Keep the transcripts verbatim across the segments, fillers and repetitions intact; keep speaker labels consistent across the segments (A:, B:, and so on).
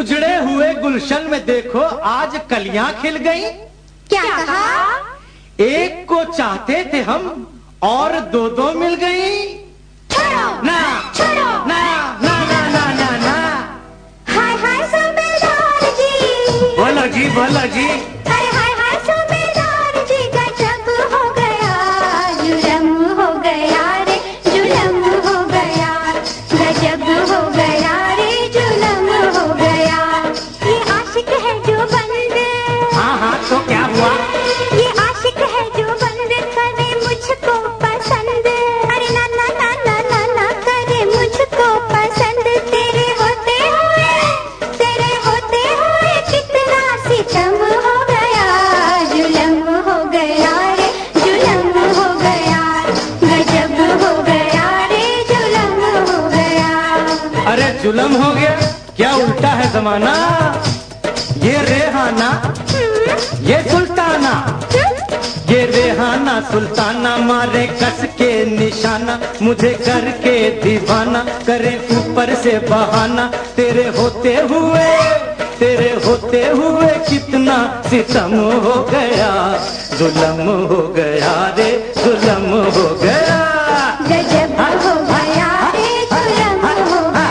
A: उजड़े हुए गुलशन में देखो आज कलियां खिल गई।
B: क्या कहा?
A: एक को चाहते थे हम और दो दो मिल गई।
B: छोड़ो
A: ना
B: छोड़ो
A: ना ना ना ना ना ना।
B: हाय हाय सूबेदार जी,
A: बोलो जी बोलो जी।
B: हाय हाय हाय सूबेदार जी, गजब हो गया, जुलम हो गया रे, जुलम हो गया, गजब हो गया रे, जुलम हो गया। ये आशिक है जो बंद,
A: हाँ हाँ तो क्या हुआ?
B: ये आशिक है जो बंद करे मुझको पसंद, अरे ना ना ना ना ना ना करे मुझको पसंद। तेरे होते हुए, तेरे होते हुए कितना सितम हो गया, जुलम हो गया रे, जुलम हो गया, गजब हो गया रे, जुलम हो गया।
A: अरे जुलम हो गया क्या? उल्टा है जमाना। ये रेहाना ये सुल्ताना, ये रेहाना सुल्ताना मारे कस के निशाना, मुझे करके दीवाना करे ऊपर से बहाना। तेरे होते हुए, तेरे होते हुए कितना सितम हो गया, जुलम हो गया रे, जुलम हो गया,
B: गजब हो गया रे, जुलम हो गया।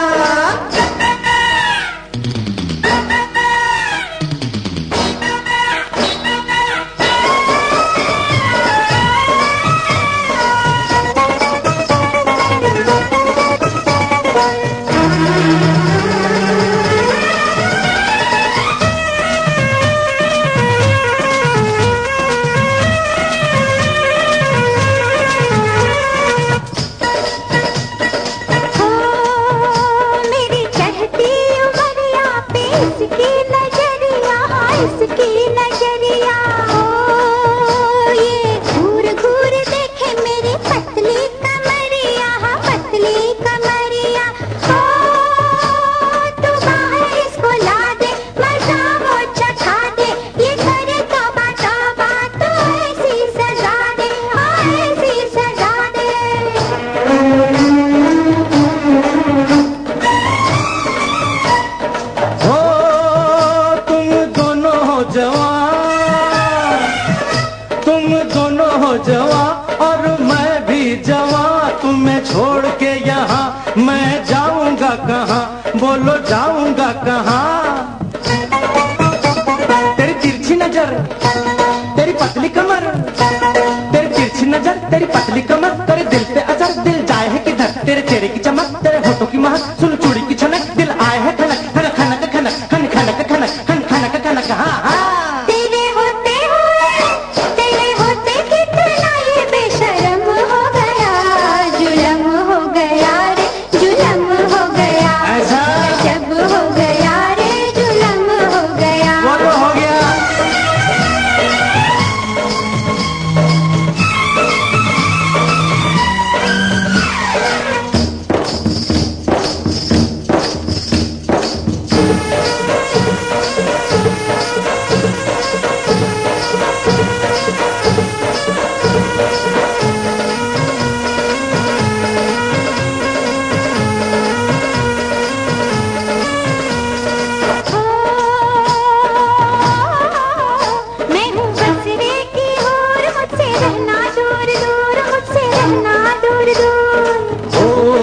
B: इसकी नजरिया, इसकी नजरिया, ओ ये घूर घूर देखे मेरी पतली कमरिया, पतली कमरिया। ओ तू बाहर इसको ला दे, मजा वो चखा दे, ये करे तौबा तौबा, तो ऐसी सजा दे, ऐसी सजा दे।
A: जवान तुम दोनों हो जवान और मैं भी जवान, तुम्हें छोड़ के यहाँ मैं जाऊंगा कहाँ, बोलो जाऊंगा कहाँ। तेरी तिरछी नजर, तेरी पतली कमर, तेरी तिरछी नजर, तेरी पतली कमर, तेरे दिल पे असर, दिल जाए है किधर, तेरे चेहरे की चमक, तेरे होठों की महक, सुन चूड़ी की छनक, दिल आए है खनक खनक खनक खनक खन खनक खनक खन खनक खनक। हाँ हाँ
B: तेरे होते हुए, तेरे होते कितना ये बेशरम हो गया, जुलम हो गया रे, जुलम हो गया,
A: ऐसा
B: गजब हो गया रे, जुलम हो गया।
A: वो तो हो गया।
B: मैं हूँ बसरे की हूर, मुझसे रहना दूर दूर, मुझसे रहना दूर दूर।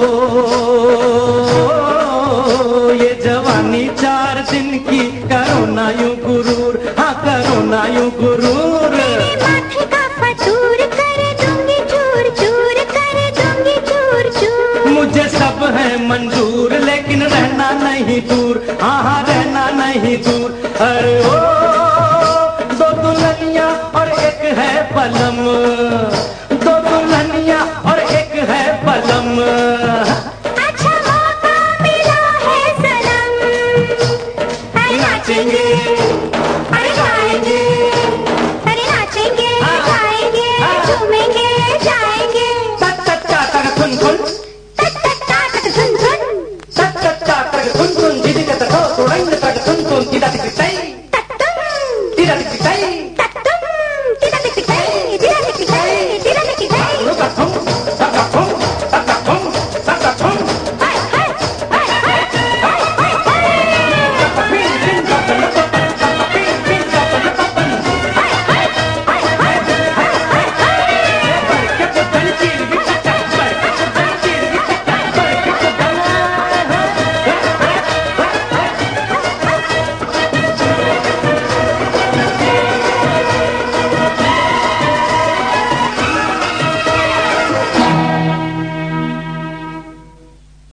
A: ओ ये जवानी चार दिन की, करो ना यूं गुरूर, हाँ करो ना यूं गुरूर।
B: मेरे माथे का फतूर कर दूंगी चूर चूर, कर दूंगी चूर चूर।
A: मुझे सब है मंजूर लेकिन रहना नहीं दूर, हाँ हाँ